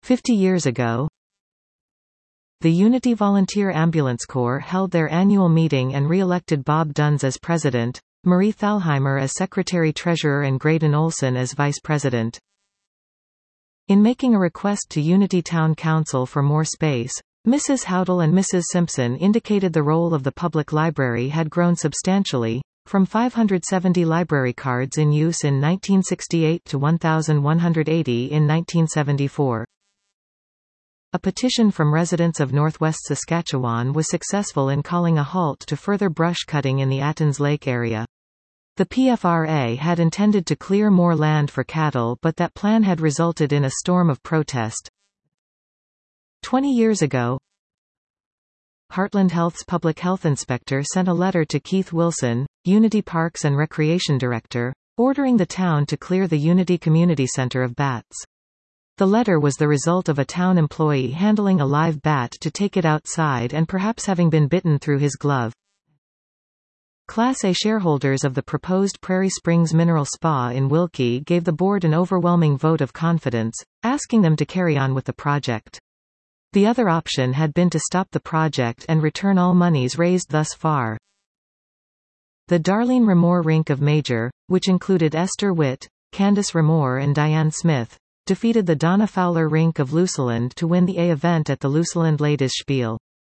50 years ago, the Unity Volunteer Ambulance Corps held their annual meeting and re-elected Bob Duns as president, Marie Thalheimer as secretary-treasurer and Graydon Olson as vice president. In making a request to Unity Town Council for more space, Mrs. Howdle and Mrs. Simpson indicated the role of the public library had grown substantially, from 570 library cards in use in 1968 to 1,180 in 1974. A petition from residents of northwest Saskatchewan was successful in calling a halt to further brush cutting in the Attons Lake area. The PFRA had intended to clear more land for cattle, but that plan had resulted in a storm of protest. 20 years ago, Heartland Health's public health inspector sent a letter to Keith Wilson, Unity Parks and Recreation Director, ordering the town to clear the Unity Community Center of bats. The letter was the result of a town employee handling a live bat to take it outside and perhaps having been bitten through his glove. Class A shareholders of the proposed Prairie Springs Mineral Spa in Wilkie gave the board an overwhelming vote of confidence, asking them to carry on with the project. The other option had been to stop the project and return all monies raised thus far. The Darlene Remore Rink of Major, which included Esther Witt, Candace Remore and Diane Smith, defeated the Donna Fowler Rink of Luseland to win the A event at the Luseland Ladies Spiel.